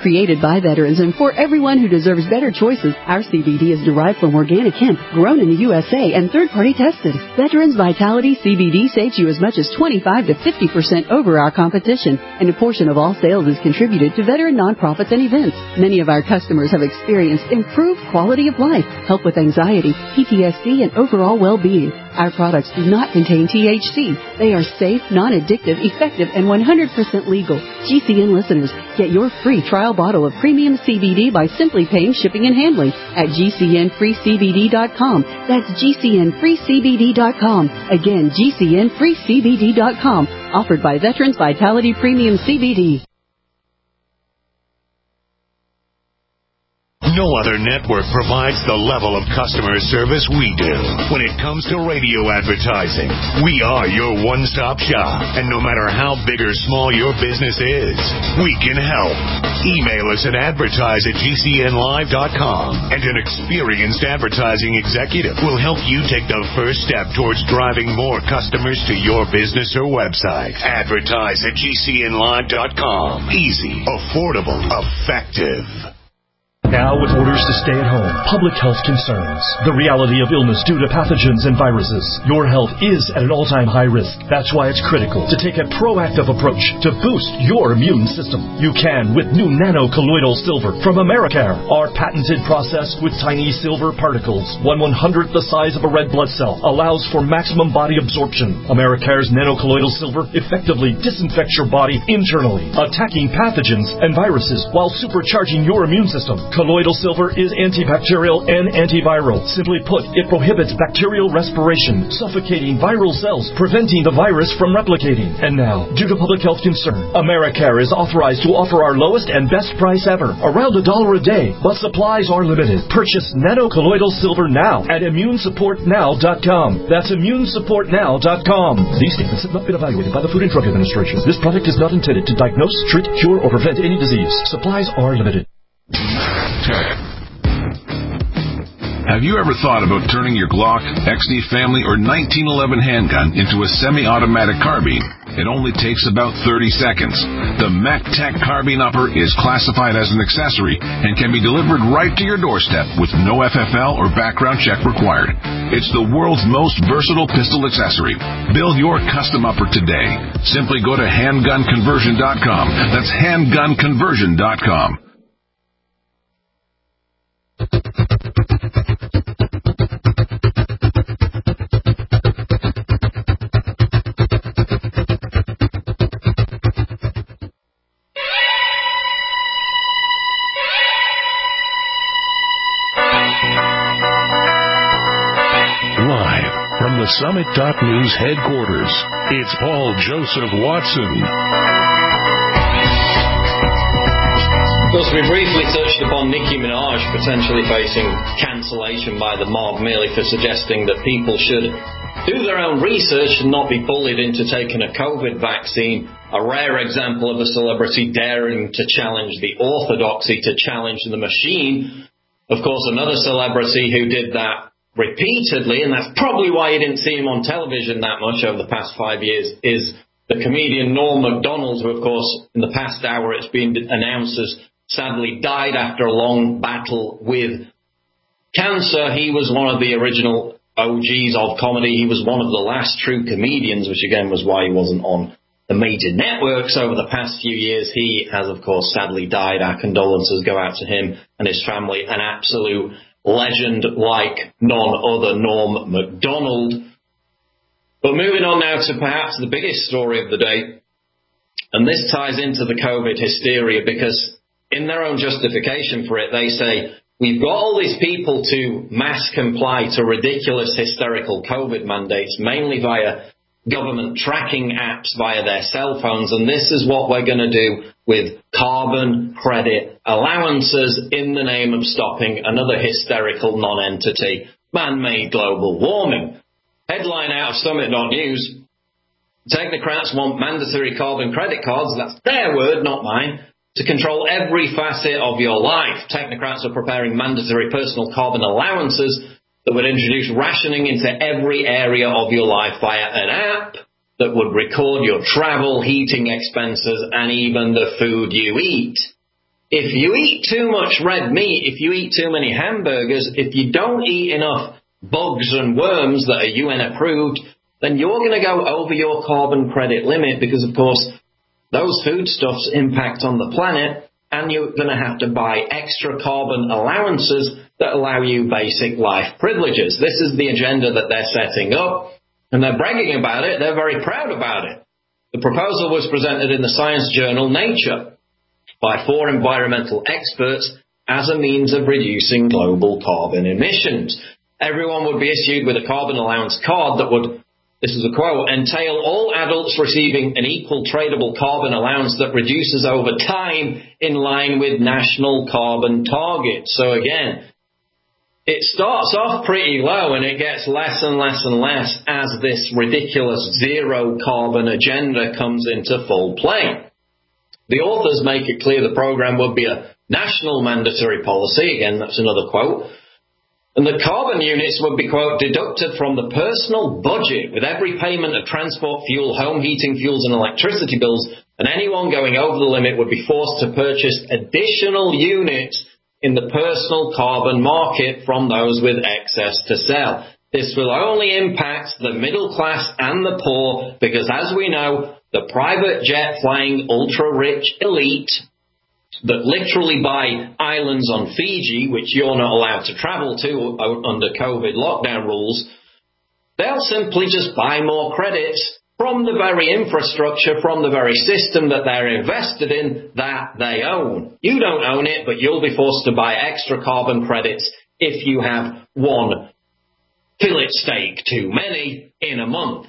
Created by veterans and for everyone who deserves better choices, our C B D is derived from organic hemp, grown in the U S A and third-party tested. Veterans Vitality C B D saves you as much as twenty-five to fifty percent over our competition, and a portion of all sales is contributed to veteran nonprofits and events. Many of our customers have experienced improved quality of life, help with anxiety, P T S D, and overall well-being. Our products do not contain T H C. They are safe, non-addictive, effective, and one hundred percent legal. G C N listeners, get your free trial bottle of premium C B D by simply paying shipping and handling at G C N free C B D dot com. That's G C N free C B D dot com. Again, G C N free C B D dot com. Offered by Veterans Vitality Premium C B D. No other network provides the level of customer service we do. When it comes to radio advertising, we are your one-stop shop. And no matter how big or small your business is, we can help. Email us at advertise at G C N live dot com, and an experienced advertising executive will help you take the first step towards driving more customers to your business or website. Advertise at G C N live dot com. Easy, affordable, effective. Now with orders to stay at home, public health concerns, the reality of illness due to pathogens and viruses, your health is at an all-time high risk. That's why it's critical to take a proactive approach to boost your immune system. You can with new nano-colloidal silver from Americare. Our patented process with tiny silver particles, one one-hundredth the size of a red blood cell, allows for maximum body absorption. Americare's nano-colloidal silver effectively disinfects your body internally, attacking pathogens and viruses while supercharging your immune system. Colloidal silver is antibacterial and antiviral. Simply put, it prohibits bacterial respiration, suffocating viral cells, preventing the virus from replicating. And now, due to public health concern, Americare is authorized to offer our lowest and best price ever, around a dollar a day, but supplies are limited. Purchase nano-colloidal silver now at immune support now dot com. That's immune support now dot com. These statements have not been evaluated by the Food and Drug Administration. This product is not intended to diagnose, treat, cure, or prevent any disease. Supplies are limited. Have you ever thought about turning your Glock, X D Family, or nineteen eleven handgun into a semi-automatic carbine? It only takes about thirty seconds. The MacTech Carbine Upper is classified as an accessory and can be delivered right to your doorstep with no F F L or background check required. It's the world's most versatile pistol accessory. Build your custom upper today. Simply go to handgun conversion dot com. That's handgun conversion dot com. From the Summit dot News headquarters, it's Paul Joseph Watson. Of course, we briefly touched upon Nicki Minaj potentially facing cancellation by the mob merely for suggesting that people should do their own research and not be bullied into taking a COVID vaccine. A rare example of a celebrity daring to challenge the orthodoxy, to challenge the machine. Of course, another celebrity who did that repeatedly, and that's probably why you didn't see him on television that much over the past five years, is the comedian Norm Macdonald, who, of course, in the past hour it's been announced has sadly died after a long battle with cancer. He was one of the original O Gs of comedy. He was one of the last true comedians, which again was why he wasn't on the major networks over the past few years. He has, of course, sadly died. Our condolences go out to him and his family. An absolute legend like none other, Norm Macdonald. But moving on now to perhaps the biggest story of the day, and this ties into the COVID hysteria, because in their own justification for it, they say, we've got all these people to mass comply to ridiculous, hysterical COVID mandates, mainly via government tracking apps via their cell phones, and this is what we're going to do with carbon credit allowances in the name of stopping another hysterical non-entity, man-made global warming. Headline out of Summit dot News, technocrats want mandatory carbon credit cards, that's their word, not mine, to control every facet of your life. Technocrats are preparing mandatory personal carbon allowances that would introduce rationing into every area of your life via an app that would record your travel, heating expenses, and even the food you eat. If you eat too much red meat, if you eat too many hamburgers, if you don't eat enough bugs and worms that are U N approved, then you're going to go over your carbon credit limit because, of course, those foodstuffs impact on the planet, and you're going to have to buy extra carbon allowances that allow you basic life privileges. This is the agenda that they're setting up, and they're bragging about it. They're very proud about it. The proposal was presented in the science journal Nature by four environmental experts as a means of reducing global carbon emissions. Everyone would be issued with a carbon allowance card that would, this is a quote, entail all adults receiving an equal tradable carbon allowance that reduces over time in line with national carbon targets. So again, it starts off pretty low and it gets less and less and less as this ridiculous zero carbon agenda comes into full play. The authors make it clear the program would be a national mandatory policy. Again, that's another quote. And the carbon units would be, quote, deducted from the personal budget with every payment of transport fuel, home heating fuels and electricity bills, and anyone going over the limit would be forced to purchase additional units in the personal carbon market from those with excess to sell. This will only impact the middle class and the poor because, as we know, the private jet flying ultra-rich elite that literally buy islands on Fiji, which you're not allowed to travel to under COVID lockdown rules, they'll simply just buy more credits from the very infrastructure, from the very system that they're invested in, that they own. You don't own it, but you'll be forced to buy extra carbon credits if you have one fillet steak too many in a month.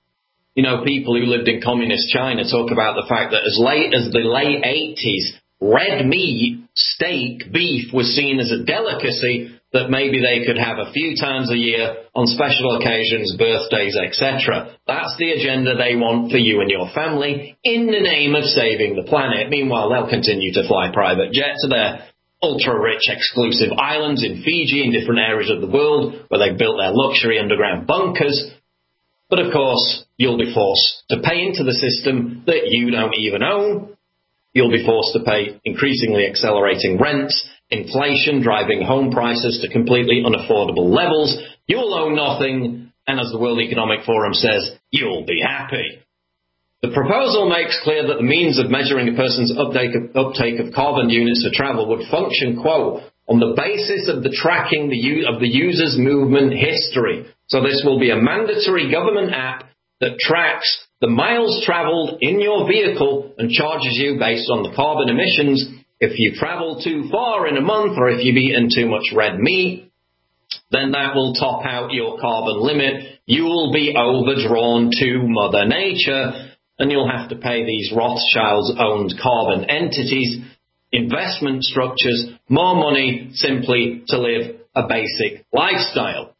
You know, people who lived in communist China talk about the fact that as late as the late eighties, red meat, steak, beef was seen as a delicacy that maybe they could have a few times a year on special occasions, birthdays, et cetera. That's the agenda they want for you and your family in the name of saving the planet. Meanwhile, they'll continue to fly private jets to their ultra-rich exclusive islands in Fiji and different areas of the world where they've built their luxury underground bunkers. But of course, you'll be forced to pay into the system that you don't even own. You'll be forced to pay increasingly accelerating rents, inflation driving home prices to completely unaffordable levels. You'll own nothing, and as the World Economic Forum says, you'll be happy. The proposal makes clear that the means of measuring a person's uptake of, uptake of carbon units for travel would function, quote, on the basis of the tracking the, of the user's movement history. So this will be a mandatory government app that tracks the miles traveled in your vehicle and charges you based on the carbon emissions. If you travel too far in a month or if you've eaten too much red meat, then that will top out your carbon limit. You will be overdrawn to Mother Nature, and you'll have to pay these Rothschilds-owned carbon entities, investment structures, more money simply to live a basic lifestyle.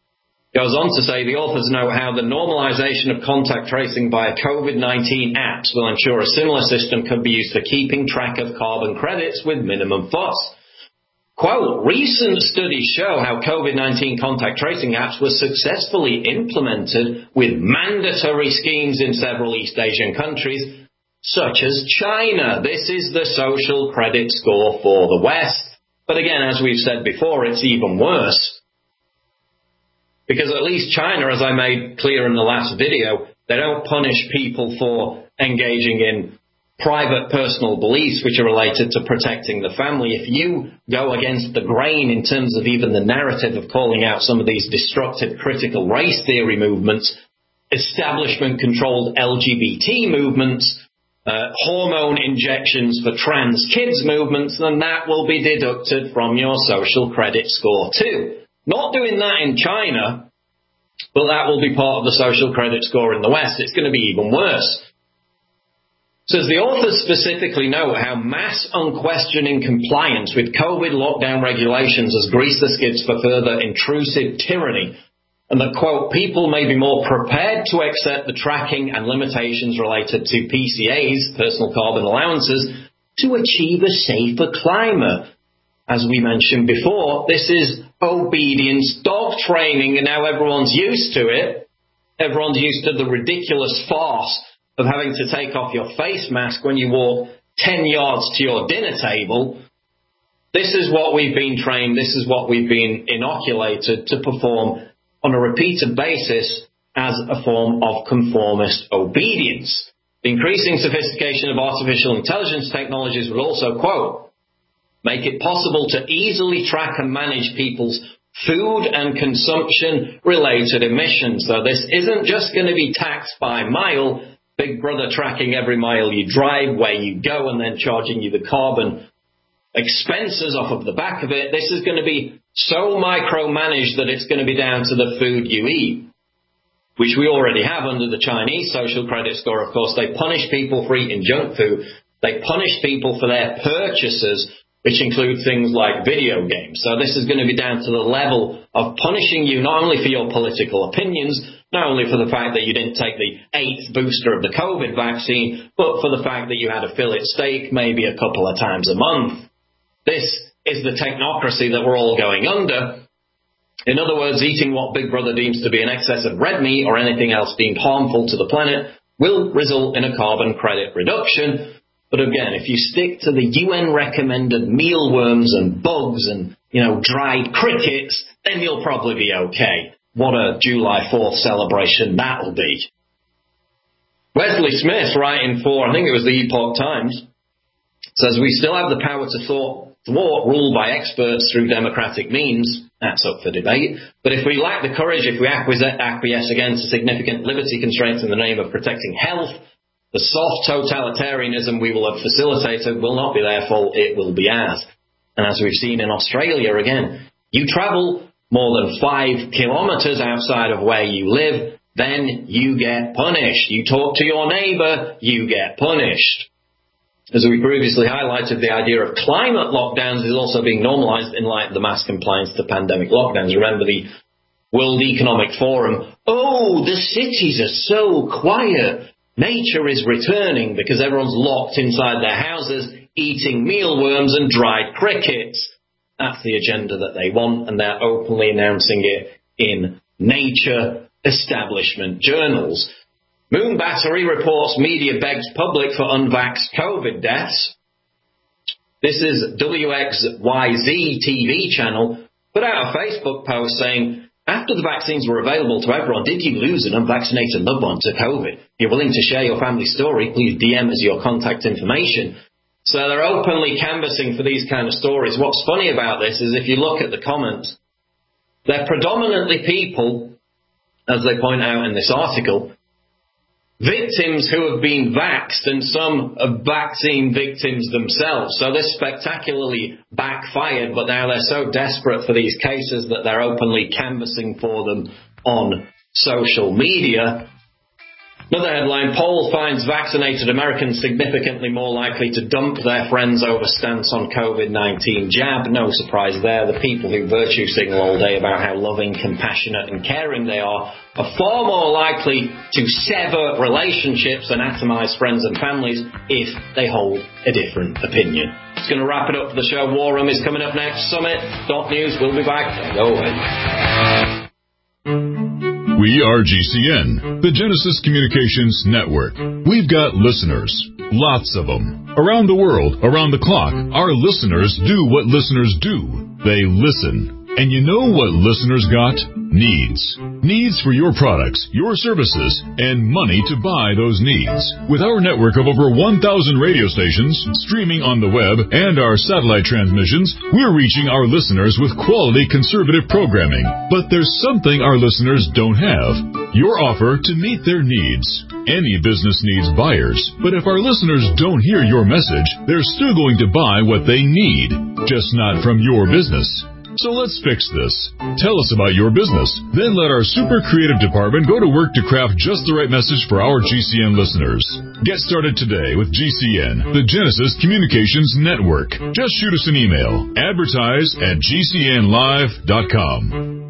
Goes on to say the authors know how the normalization of contact tracing via COVID nineteen apps will ensure a similar system can be used for keeping track of carbon credits with minimum fuss. Quote, recent studies show how COVID nineteen contact tracing apps were successfully implemented with mandatory schemes in several East Asian countries, such as China. This is the social credit score for the West. But again, as we've said before, it's even worse. Because at least China, as I made clear in the last video, they don't punish people for engaging in private personal beliefs which are related to protecting the family. If you go against the grain in terms of even the narrative of calling out some of these destructive critical race theory movements, establishment-controlled L G B T movements, uh, hormone injections for trans kids movements, then that will be deducted from your social credit score too. Not doing that in China, but that will be part of the social credit score in the West. It's going to be even worse. Says the authors specifically note how mass unquestioning compliance with COVID lockdown regulations has greased the skids for further intrusive tyranny, and that, quote, people may be more prepared to accept the tracking and limitations related to P C As, personal carbon allowances, to achieve a safer climate. As we mentioned before, this is obedience dog training, and now everyone's used to it. Everyone's used to the ridiculous farce of having to take off your face mask when you walk ten yards to your dinner table. This is what we've been trained, this is what we've been inoculated to perform on a repeated basis as a form of conformist obedience. The increasing sophistication of artificial intelligence technologies will also, quote, make it possible to easily track and manage people's food and consumption-related emissions. So this isn't just going to be taxed by mile, Big Brother tracking every mile you drive, where you go, and then charging you the carbon expenses off of the back of it. This is going to be so micromanaged that it's going to be down to the food you eat, which we already have under the Chinese social credit score. Of course, they punish people for eating junk food. They punish people for their purchases, which include things like video games. So this is going to be down to the level of punishing you not only for your political opinions, not only for the fact that you didn't take the eighth booster of the COVID vaccine, but for the fact that you had a fillet steak maybe a couple of times a month. This is the technocracy that we're all going under. In other words, eating what Big Brother deems to be an excess of red meat or anything else deemed harmful to the planet will result in a carbon credit reduction. But again, if you stick to the U N-recommended mealworms and bugs and, you know, dried crickets, then you'll probably be okay. What a July fourth celebration that'll be. Wesley Smith, writing for, I think it was the Epoch Times, says we still have the power to thwart, thwart rule by experts through democratic means. That's up for debate. But if we lack the courage, if we acquiesce again to significant liberty constraints in the name of protecting health, the soft totalitarianism we will have facilitated will not be their fault, it will be ours. And as we've seen in Australia again, you travel more than five kilometres outside of where you live, then you get punished. You talk to your neighbour, you get punished. As we previously highlighted, the idea of climate lockdowns is also being normalised in light of the mass compliance to pandemic lockdowns. Remember the World Economic Forum, oh, the cities are so quiet. Nature is returning because everyone's locked inside their houses, eating mealworms and dried crickets. That's the agenda that they want, and they're openly announcing it in nature establishment journals. Moon Battery reports media begs public for unvaxxed COVID deaths. This is W X Y Z T V channel put out a Facebook post saying, after the vaccines were available to everyone, did you lose an unvaccinated loved one to COVID? If you're willing to share your family story, please D M us your contact information. So they're openly canvassing for these kind of stories. What's funny about this is if you look at the comments, they're predominantly people, as they point out in this article, victims who have been vaxxed and some are vaccine victims themselves. So this spectacularly backfired, but now they're so desperate for these cases that they're openly canvassing for them on social media. Another headline, poll finds vaccinated Americans significantly more likely to dump their friends over stance on COVID nineteen jab. No surprise there. The people who virtue signal all day about how loving, compassionate and caring they are are far more likely to sever relationships and atomize friends and families if they hold a different opinion. It's going to wrap it up for the show. War Room is coming up next. Summit dot news. We'll be back. Go away. We are G C N, the Genesis Communications Network. We've got listeners, lots of them. Around the world, around the clock, our listeners do what listeners do. They listen. And you know what listeners got? Needs. Needs for your products, your services, and money to buy those needs. With our network of over one thousand radio stations, streaming on the web, and our satellite transmissions, we're reaching our listeners with quality conservative programming. But there's something our listeners don't have. Your offer to meet their needs. Any business needs buyers, but if our listeners don't hear your message, they're still going to buy what they need, just not from your business. So let's fix this. Tell us about your business. Then let our super creative department go to work to craft just the right message for our G C N listeners. Get started today with G C N, the Genesis Communications Network. Just shoot us an email. Advertise at G C N live dot com.